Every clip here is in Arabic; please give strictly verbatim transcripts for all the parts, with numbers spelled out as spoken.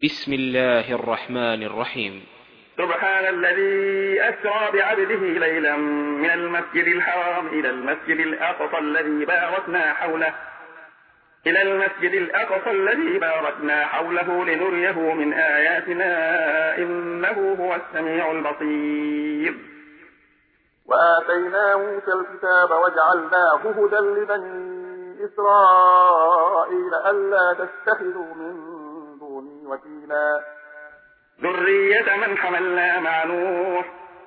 بسم الله الرحمن الرحيم. سبحان الذي أسرى بعبده ليلا من المسجد الحرام إلى المسجد الأقصى الذي باركنا حوله إلى المسجد الأقصى الذي باركنا حوله لنريه من آياتنا إنه هو السميع البصير. وآتينا موسى الكتاب وجعلناه هدى لبني إسرائيل ألا تتخذوا من دوني وكيلا ذرية من حملنا مع نوح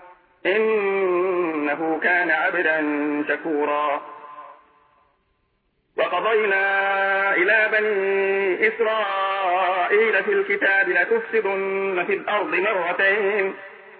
إنه كان عبدا شكورا. وقضينا إلى بني إسرائيل في الكتاب لتفسدن في الأرض مرتين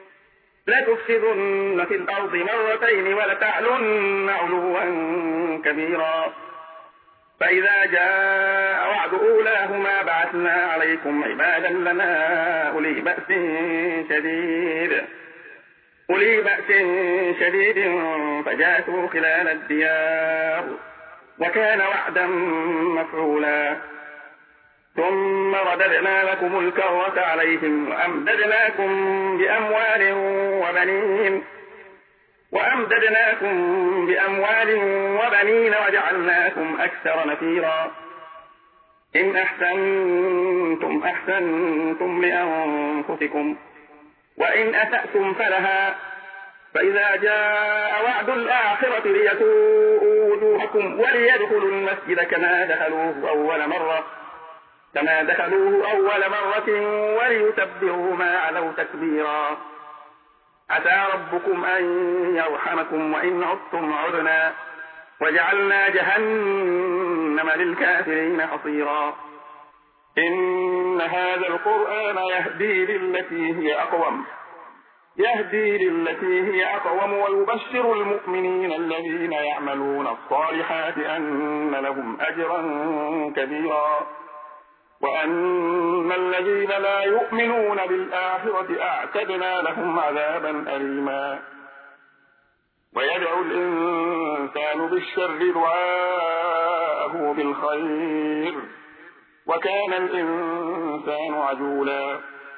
لتفسدن في الأرض مرتين ولتعلن علوا كبيرا. فإذا جاء وعد أولاهما بعثنا عليكم عبادا لنا أولي بأس شديد أولي بأس شديد فجاسوا خلال الديار وكان وعدا مفعولا. ثم رددنا لكم الكرة عليهم وأمددناكم بأموال وبنين وأمددناكم بأموال وبنين وجعلناكم أكثر نفيرا. إن أحسنتم أحسنتم لأنفسكم وإن أسأتم فلها. فإذا جاء وعد الآخرة ليسوءوا وجوهكم وليدخلوا المسجد كما دخلوه أول مرة كما دخلوه أول مرة وليتبروا ما علوا تكبيرا. عسى ربكم أن يرحمكم وإن عدتم عدنا وجعلنا جهنم للكافرين حصيرا. إن هذا القرآن يهدي للتي هي أقوم يهدي للتي هي أقوم ويبشر المؤمنين الذين يعملون الصالحات أن لهم أجرا كبيرا وأن الذين لا يؤمنون بالآخرة أعتدنا لهم عذابا أليما. ويدعو الإنسان بالشر دعاءه بالخير وكان الإنسان عجولا.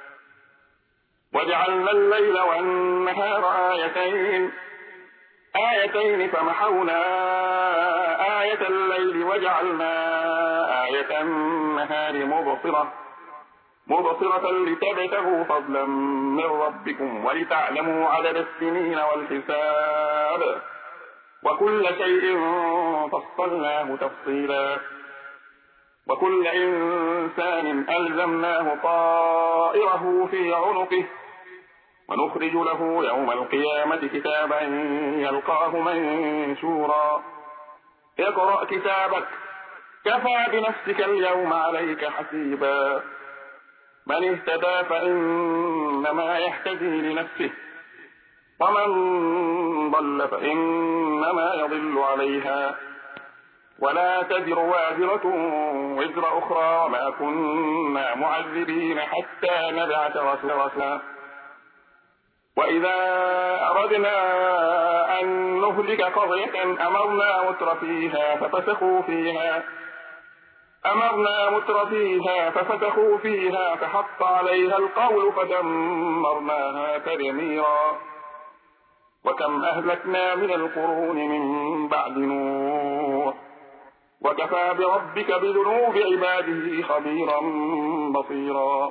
وجعلنا الليل والنهار آيتين آيتين فمحونا آية الليل وجعلنا آية النهار مبصرة مبصرة لتبتغوا فضلا من ربكم ولتعلموا عدد السنين والحساب وكل شيء فصلناه تفصيلا. وكل إنسان ألزمناه طائره في عنقه ونخرج له يوم القيامة كتابا يلقاه منشورا. اقرأ كتابك كفى بنفسك اليوم عليك حسيبا. من اهتدى فإنما يهتدي لنفسه ومن ضل فإنما يضل عليها ولا تزر وازرة وزر أخرى وما كنا معذبين حتى نبعث رسولا. وإذا أردنا أن نهلك قرية أمرنا متر فيها ففسقوا فيها أمرنا متر فيها ففتحوا فيها فحق عليها القول فدمرناها تدميرا. وكم أهلكنا من القرون من بعد نوح وكفى بربك بذنوب عباده خبيرا بصيرا.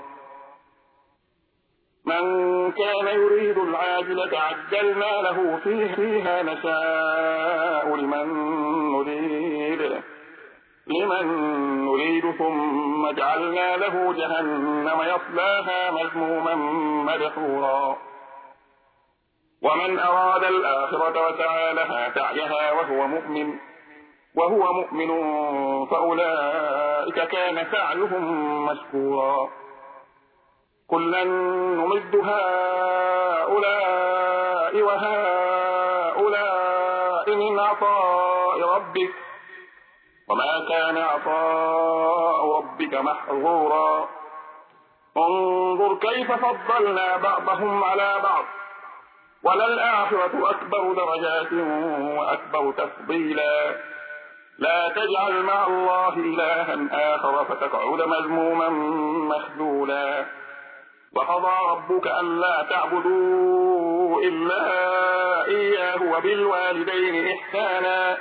من كان يريد العاجلة عجلنا له فيها نشاء لمن نريد لمن نريد ثم جعلنا له جهنم يصلاها مذموما مدحورا. ومن أراد الآخرة وسعى لها سعيها وهو مؤمن وهو مؤمن فأولئك كان سعيهم مشكورا. كلا نمد هؤلاء وهؤلاء من عطاء ربك وما كان عطاء ربك محظورا. انظر كيف فضلنا بعضهم على بعض وللآخرة أكبر درجات وأكبر تفضيلا. لا تجعل مع الله إلها آخر فتقعد مذموما مخذولا. وقضى ربك ألا تعبدوا إلا إياه وبالوالدين إحسانا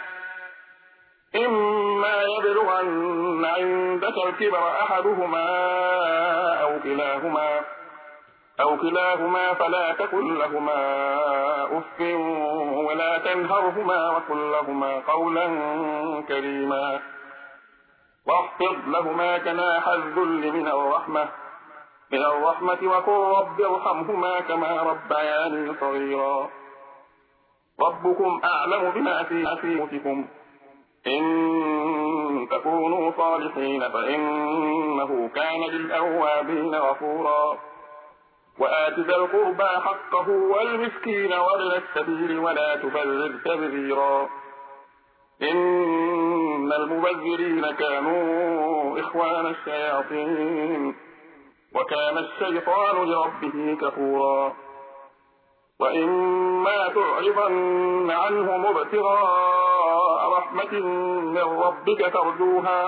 إما يبلغن عندك الكبر أحدهما أو كلاهما أو كلاهما فلا تقل لهما أف ولا تنهرهما وقل لهما قولا كريما واخفض لهما جناح الذل من الرحمة من الرحمة وقل رب ارحمهما كما ربياني صغيرا. ربكم أعلم بما في أنفسكم إن تكونوا صالحين فإنه كان للأوابين غفورا. وآت ذا القربى حقه والمسكين وابن السبيل ولا تبذر تبذيرا إن المبذرين كانوا إخوان الشياطين وكان الشيطان لربه كفورا. وإما تعرضن عنهم ابتغاء رحمة من ربك ترجوها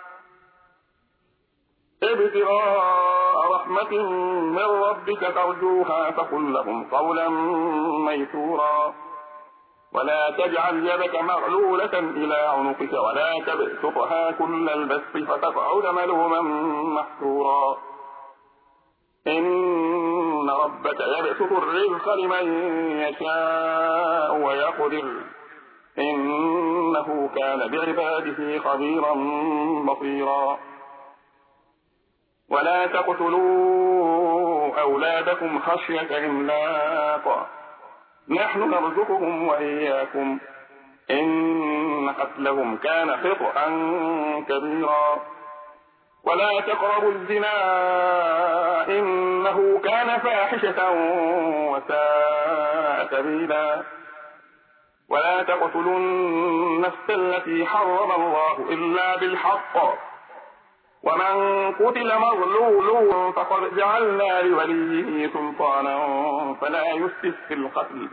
ابتغاء رحمة من ربك ترجوها فقل لهم قولا ميسورا. ولا تجعل يدك مغلولة إلى عنقك ولا تبسطها كل البسط فتقعد ملوما محسورا. إن ربك يبسط الرزق لمن يشاء ويقدر إنه كان بعباده خبيرا بصيرا. ولا تقتلوا أولادكم خشية إملاق نحن نرزقهم وإياكم إن قتلهم كان خطأ كبيرا. ولا تقربوا الزنا إنه كان فاحشة وساء سبيلا. ولا تقتلوا النفس التي حرم الله إلا بالحق ومن قتل مظلوم فقد جعلنا لوليه سلطانا فلا يسرف في القتل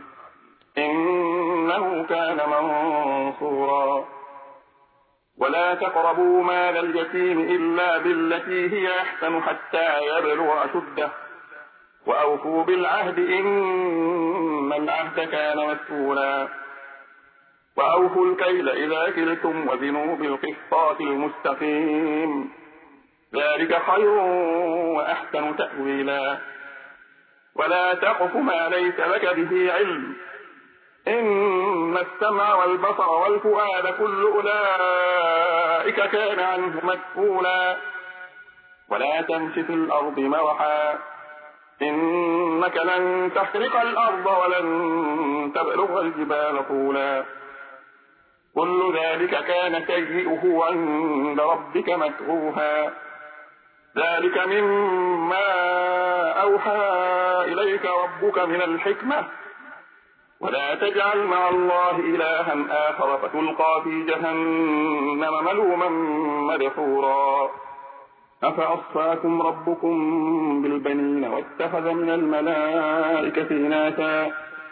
إنه كان منصورا. ولا تقربوا مال اليتيم إلا بالتي هي أحسن حتى يبلغ أشده وأوفوا بالعهد إن العهد كان مسؤولا. وأوفوا الكيل إذا كلتم وزنوا بالقسطاس المستقيم ذلك خير وأحسن تأويلا. ولا تقف ما ليس لك به علم إن السمع والبصر والفؤاد كل أولئك كان عنه مسؤولا. ولا تمش في الأرض مرحا إنك لن تخرق الأرض ولن تبلغ الجبال طولا. كل ذلك كان سيئه عند ربك مكروها. ذلك مما أوحى إليك ربك من الحكمة. ولا تجعل مع الله إلها آخر فتلقى في جهنم ملوما مدحورا. أفأصفاكم ربكم بالبنين واتخذ من الملائكة إناثا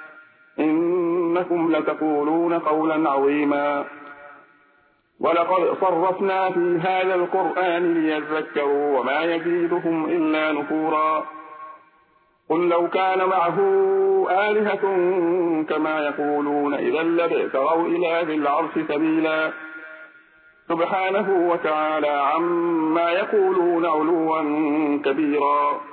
إنكم لتقولون قولا عظيما. ولقد صرفنا في هذا القرآن ليذكروا وما يزيدهم إلا نفورا. قل لو كان معه آلهة كما يقولون إذا لابتغوا إلى ذي العرش سبيلا. سبحانه وتعالى عما يقولون علوا كبيرا.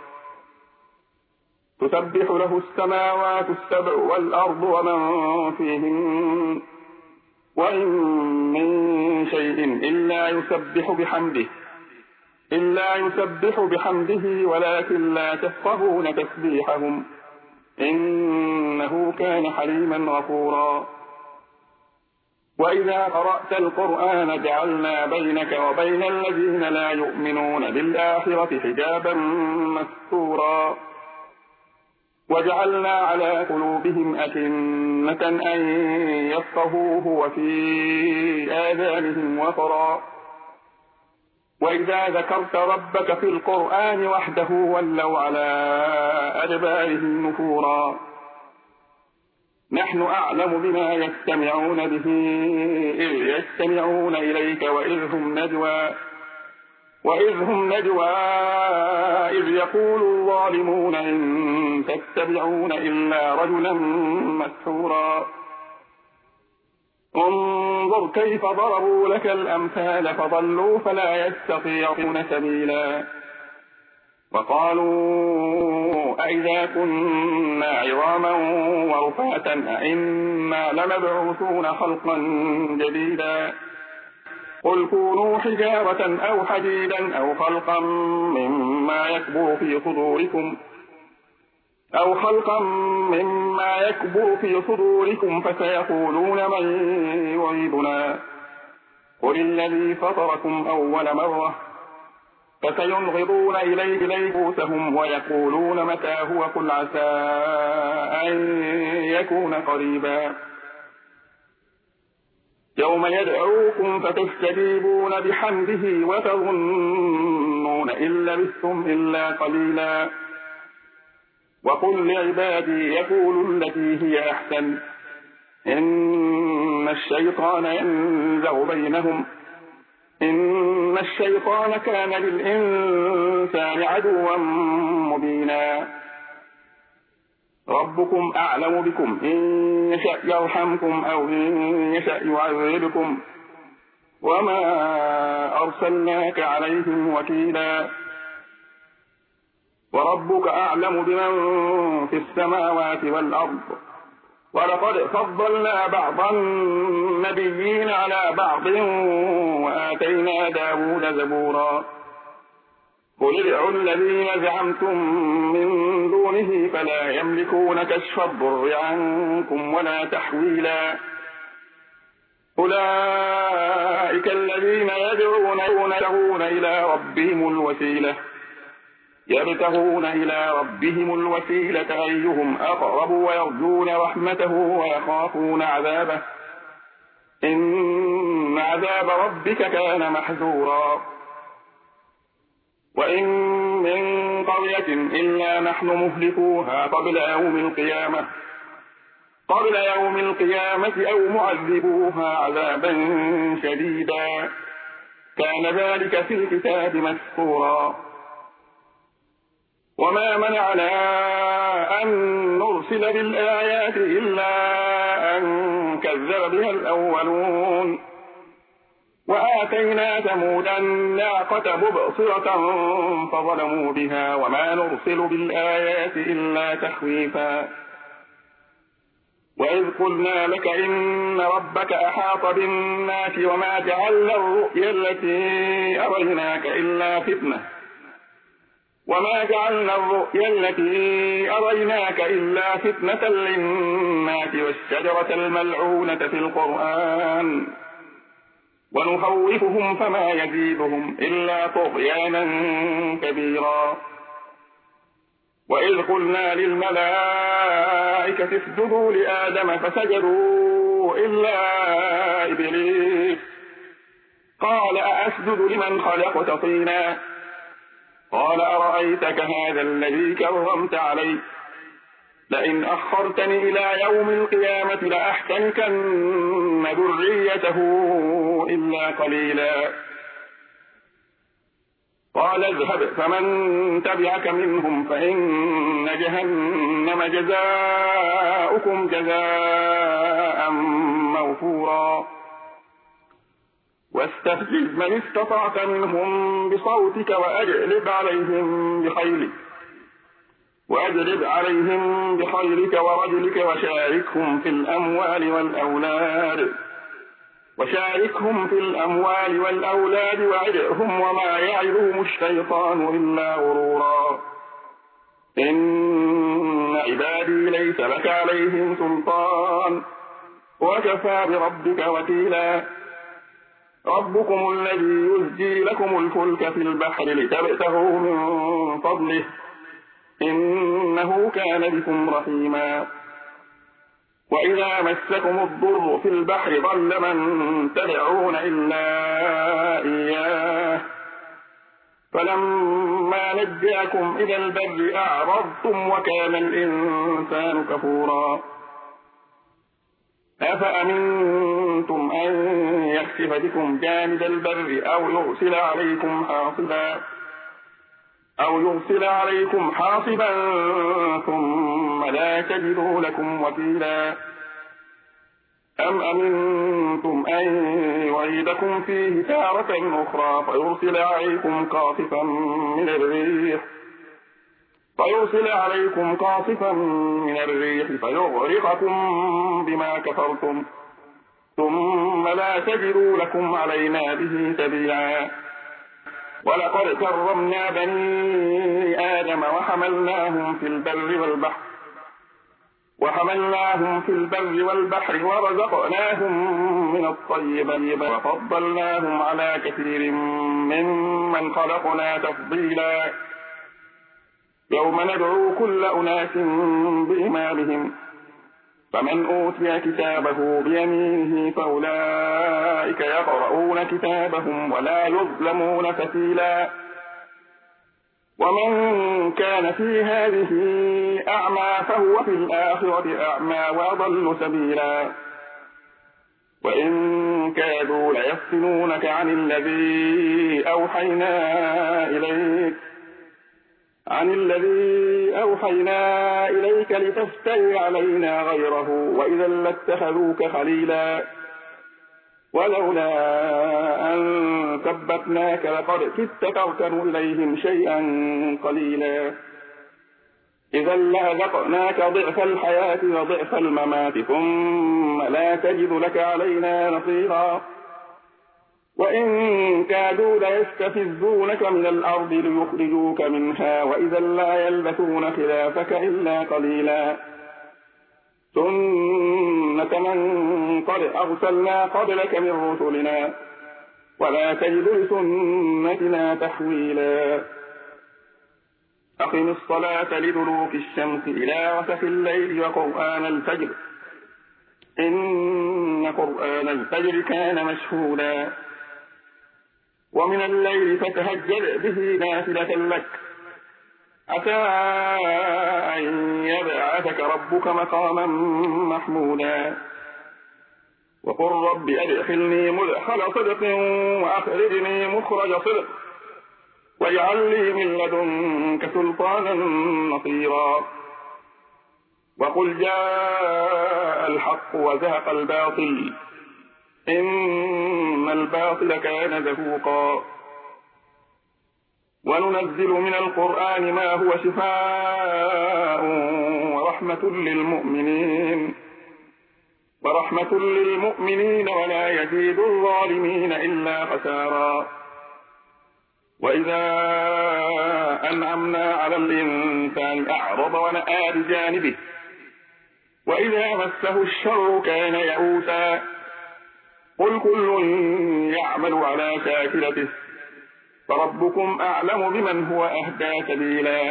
تسبح له السماوات السبع والأرض ومن فيهن وإن من شيء إلا يسبح بحمده إلا يسبح بحمده ولكن لا تفقهون تسبيحهم إنه كان حليما غفورا. وإذا قرأت القرآن جعلنا بينك وبين الذين لا يؤمنون بالآخرة حجابا مستورا. وجعلنا على قلوبهم أكنة أن يفقهوه وفي آذانهم وقرا. وإذا ذكرت ربك في القرآن وحده ولوا على أدبارهم نفورا. نحن أعلم بما يستمعون به إذ يستمعون إليك وإذ هم نجوى وإذ هم نجوى إذ يقول الظالمون إن تتبعون إلا رجلا مسحورا انظر كيف ضربوا لك الأمثال فضلوا فلا يستطيعون سبيلا وقالوا أئذا كنا عظاما ورفاتا أئنا لمبعوثون خلقا جديدا قل كونوا حجارة أو حديدا أو خلقا مما يكبر في صدوركم أو خلقا مما يكبر في صدوركم فسيقولون من يعيدنا قل الذي فطركم أول مرة فسينغضون إليه رؤوسهم ويقولون متى هو قل عسى أن يكون قريبا يوم يدعوكم فتستجيبون بحمده وتظنون إن لبثتم إلا قليلا وقل لعبادي يقولوا التي هي أحسن إن الشيطان ينزغ بينهم إن الشيطان كان للإنسان عدوا مبينا ربكم أعلم بكم إن يشأ يرحمكم أو إن يشأ يعذبكم وما أرسلناك عليهم وكيلا وربك أعلم بمن في السماوات والأرض ولقد فضلنا بعض النبيين على بعض وآتينا داود زبورا قل ادعوا الذين زعمتم من دونه فلا يملكون كشف الضر عنكم ولا تحويلا أولئك الذين يدعون يبتغون إلى ربهم الوسيلة يبتغون إلى ربهم الوسيلة أيهم أقرب ويرجون رحمته ويخافون عذابه إن عذاب ربك كان محذورا وإن من قرية إلا نحن مهلكوها قبل يوم القيامة قبل يوم القيامة أو معذبوها عذابا شديدا كان ذلك في الكتاب مسطورا وما منعنا أن نرسل بالآيات إلا أن كذب بها الأولون وآتينا ثمود الناقة مبصرة فظلموا بها وما نرسل بالآيات إلا تخويفا وإذ قلنا لك إن ربك أحاط بالناس وما جعلنا الرؤيا التي أريناك إلا فتنة وما جعلنا الرؤيا التي أريناك إلا فتنة للناس والشجرة الملعونة في القرآن ونخوفهم فما يزيدهم إلا طغيانا كبيرا وإذ قلنا للملائكة اسجدوا لآدم فسجدوا إلا إبليس قال أأسجد لمن خلقت طينا قال أرأيتك هذا الذي كرمت علي لئن أخرتني إلى يوم القيامة لأحتنكن ذريته إلا قليلا قال اذهب فمن تبعك منهم فإن جهنم جزاؤكم جزاء موفورا واستفزز من استطعت منهم بصوتك وأجلب عليهم بخيلك وأجلب عليهم بخيلك ورجلك وشاركهم في الأموال والأولاد وشاركهم في الأموال والأولاد وعدهم وما يعدهم الشيطان إلا غرورا إن عبادي ليس لك عليهم سلطان وكفى بربك وكيلا ربكم الذي يزجي لكم الفلك في البحر لتبتغوا من فضله إنه كان بكم رحيما وإذا مسكم الضر في البحر ضل من تدعون إلا إياه فلما نجاكم إلى البر أعرضتم وكان الإنسان كفورا أفأمنتم أن يخسف بكم جانب البر أو يرسل عليكم حاصبا أو يرسل عليكم حاصبا ثم لا تجدوا لكم وكيلا أم أمنتم أن يعيدكم فيه تارة أخرى فيرسل عليكم قاصفا من الريح فيرسل عليكم قاصفا من الريح فيغرقكم بما كفرتم ثم لا تجدوا لكم علينا به سبيلا ولقد كرمنا بني آدم وحملناهم في البر والبحر وحملناهم في البر والبحر ورزقناهم من الطيبات وفضلناهم على كثير ممن خلقنا تفضيلا يوم ندعو كل أناس بإمامهم فمن أوتي كتابه بيمينه فأولئك يقرؤون كتابهم ولا يظلمون فتيلا ومن كان في هذه أعمى فهو في الآخرة أعمى وأضل سبيلا وإن كادوا ليفتنونك عن الذي أوحينا إليك عن الذي أوحينا إليك لتفتري علينا غيره وإذا لاتخذوك خليلا ولولا أن ثبتناك لقد كدت تركن إليهم شيئا قليلا إذا لأذقناك ضعف الحياة وضعف الممات ثم لا تجد لك علينا نصيرا وإن كادوا ليستفزونك من الأرض ليخرجوك منها وإذا لا يلبثون خلافك إلا قليلا سنة من قد أرسلنا قبلك من رسلنا ولا تجد لسنتنا تحويلا أقم الصلاة لدلوك الشمس إلى غسق الليل وقرآن الفجر إن قرآن الفجر كان مشهودا ومن الليل فتهجد به نافلة لك عسى أن يبعثك ربك مقاما محمودا وقل رب أدخلني مدخل صدق وأخرجني مخرج صدق واجعل لي من لدنك سلطانا نصيرا وقل جاء الحق وزهق الباطل إن الباطل كان زهوقا وننزل من القرآن ما هو شفاء ورحمة للمؤمنين ورحمة للمؤمنين ولا يزيد الظالمين إلا خسارا وإذا أنعمنا على الإنسان أعرض ونأى بجانبه وإذا مسه الشر كان يئوسا قل كل يعمل على شاكلته فربكم أعلم بمن هو أهدى سبيلا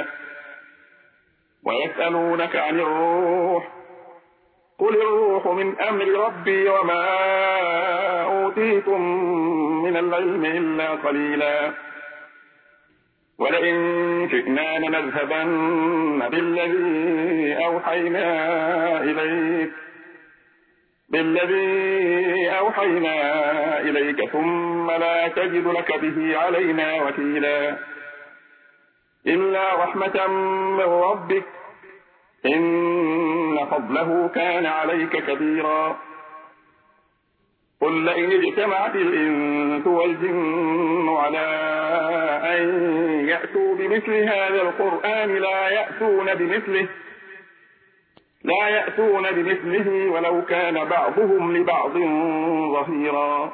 ويسألونك عن الروح قل الروح من أمر ربي وما أوتيتم من العلم إلا قليلا ولئن شئنا لنذهبن بالذي أوحينا إليك بالذي أوحينا إليك ثم لا تجد لك به علينا وكيلا إلا رحمة من ربك إن فضله كان عليك كبيرا قل لئن اجتمعت الإنس والجن على أن يأتوا بمثل هذا القرآن لا يأتون بمثله لا يأتون بمثله ولو كان بعضهم لبعض ظهيرا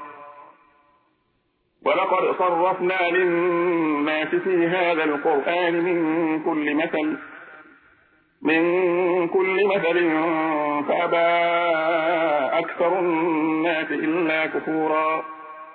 ولقد صرفنا للناس في هذا القرآن من كل مثل من كل مثل فأبى أكثر الناس إلا كفورا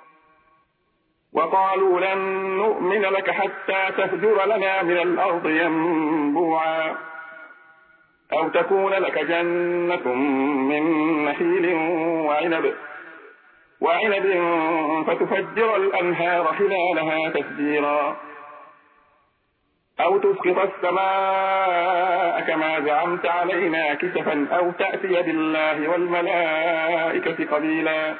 وقالوا لن نؤمن لك حتى تفجر لنا من الأرض ينبوعا أو تكون لك جنة من نخيل وعنب وعنب فتفجر الأنهار خلالها تفجيرا أو تسقط السماء كما زعمت علينا كسفا أو تأتي بالله والملائكة قبيلا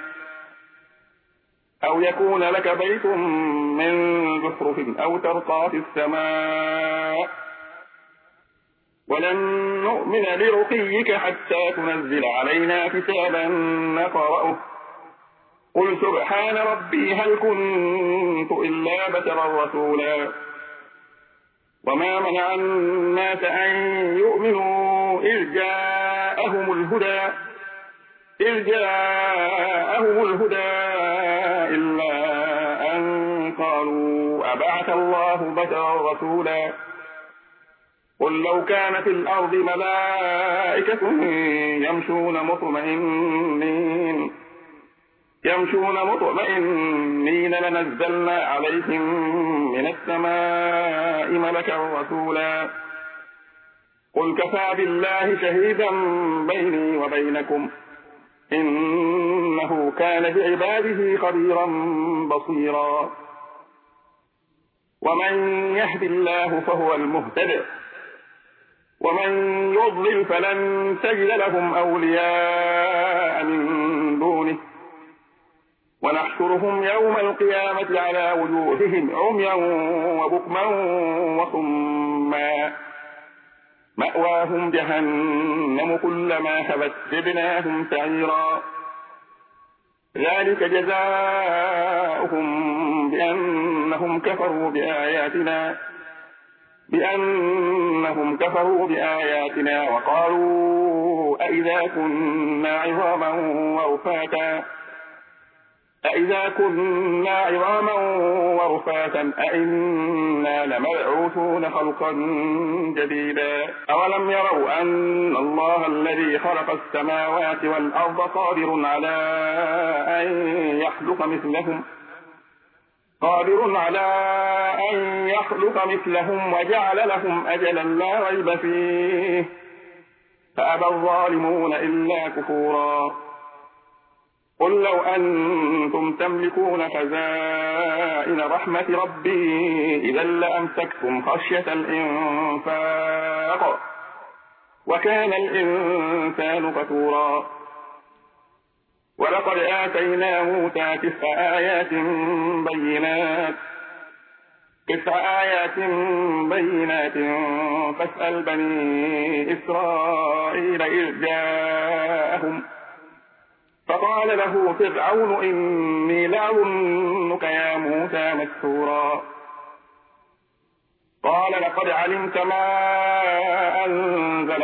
أو يكون لك بيت من زخرف أو ترقى في السماء ولن نؤمن لرقيك حتى تنزل علينا كتابا نقرأه قل سبحان ربي هل كنت إلا بشرا رسولا وما منع الناس أن يؤمنوا إذ جاءهم الهدى إذ جاءهم الهدى إلا أن قالوا أبعث الله بشرا رسولا قل لو كان في الأرض ملائكة يمشون مطمئنين يمشون مطمئنين لنزلنا عليهم من السماء ملكا رسولا قل كفى بالله شهيدا بيني وبينكم إنه كان بعباده خبيرا بصيرا ومن يهد الله فهو المهتد ومن يضلل فلن تجد لهم أولياء من دونه ونحشرهم يوم القيامة على وجوههم عميا وبكما وصما مأواهم جهنم كلما هبت زدناهم سعيرا ذلك جزاؤهم بأنهم كفروا بآياتنا بأنهم كفروا بآياتنا وقالوا أئذا كنا عظاما ورفاتا أئذا كنا عظاما ورفاتا أئنا لمبعوثون خلقا جديدا أولم يروا أن الله الذي خلق السماوات والأرض قادر على أن يخلق مثلهم قادر على أن يخلق مثلهم وجعل لهم أجلا لا ريب فيه فأبى الظالمون إلا كفورا قل لو أنتم تملكون خزائن رحمة ربي إذا لأمسكتم خشية الإنفاق وكان الإنسان كفورا ولقد آتينا موسى تسع آيات بينات تسع آيات بينات فاسأل بني إسرائيل إذ جاءهم فقال له فرعون إني لأظنك يا موسى مسحورا قال لقد علمت ما أنزل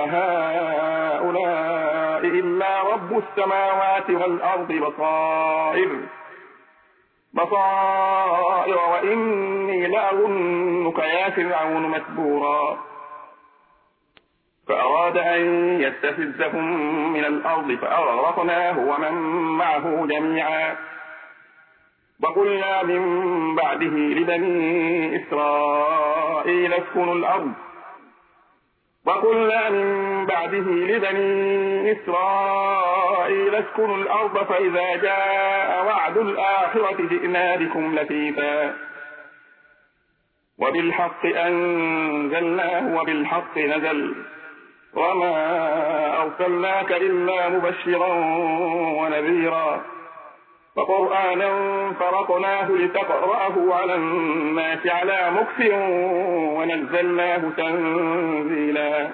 هؤلاء إلا رب السماوات والأرض بصائر بصائر وإني لأظنك يا فرعون مسحورا فأراد أن يستفزهم من الأرض فأغرقناه ومن معه جميعا وقلنا من بعده لبني إسرائيل اسكنوا الأرض وقلنا من بعده لبني إسرائيل اسكنوا الأرض فإذا جاء وعد الآخرة جئنا بكم لفيفا وبالحق أنزلناه وبالحق نزل وما أرسلناك إلا مبشرا ونذيرا وقرآنا فرقناه لتقرأه على الناس على مكث ونزلناه تنزيلا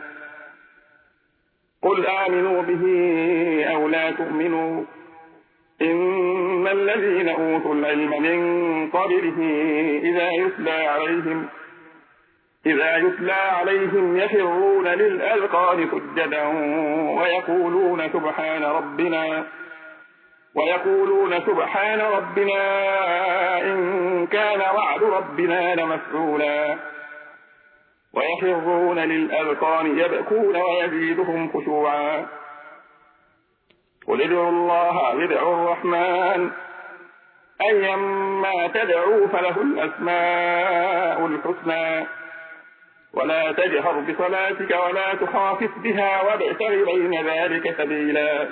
قل آمنوا به أو لا تؤمنوا إن الذين أوتوا العلم من قبله إذا يتلى عليهم إذا يتلى عليهم يخرون للأذقان سجدا ويقولون سبحان ربنا ويقولون سبحان ربنا إن كان وعد ربنا لمفعولا ويخرون للأذقان يبكون ويزيدهم خشوعا قل ادعوا الله أو ادعوا الرحمن أيما تدعوا فله الأسماء الحسنى ولا تجهر بصلاتك ولا تخافت بها وابتغ بين ذلك سبيلا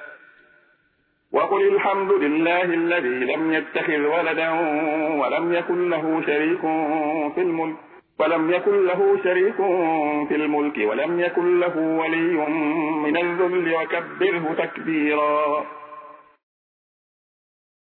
وقل الحمد لله الذي لم يتخذ ولدا ولم يكن له شريك في الملك ولم يكن له شريك في الملك ولم يكن له ولي من الذل وكبره تكبيرا.